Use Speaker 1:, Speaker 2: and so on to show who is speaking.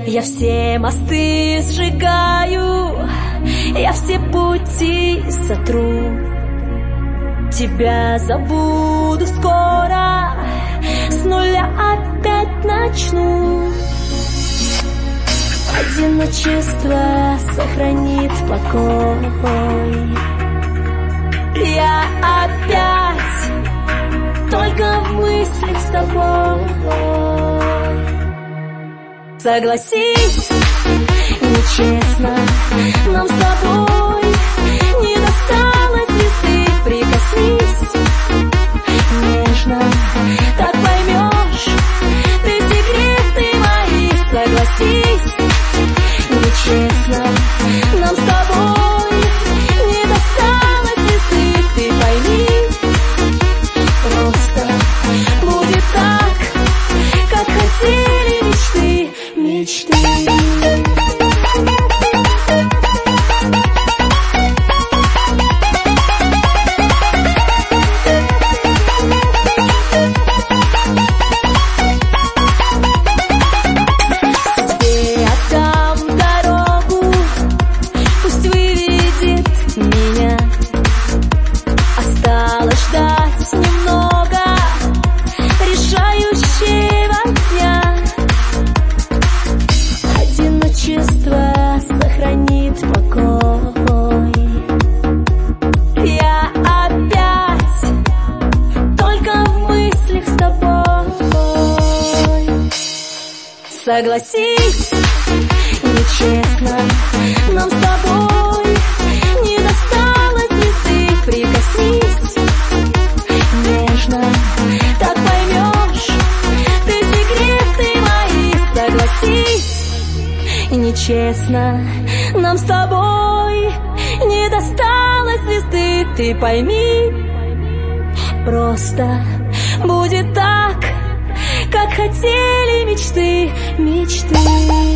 Speaker 1: Я все мосты сжигаю, я все пути сотру. Тебя забуду скоро, с нуля опять начну. Одиночество сохранит покой. Я опять только в мыслях с тобой. Согласись, нечестно нам с тобой, не досталось звезды. Прикоснись нежно, так поймешь ты секреты мои. Согласись, нечестно нам с тобой, не досталось звезды. Ты пойми, просто будет так, как хотели мечты, мечты. Ждать немного решающего дня. Одиночество сохранит покой. Я опять только в мыслях с тобой. Согласись, нечестно нам с тобой, не досталось звезды. Прикоснись нежно, так поймешь ты секреты мои. Согласись, нечестно нам с тобой, не досталось звезды. Ты пойми, просто будет так, как хотели мечты, мечты.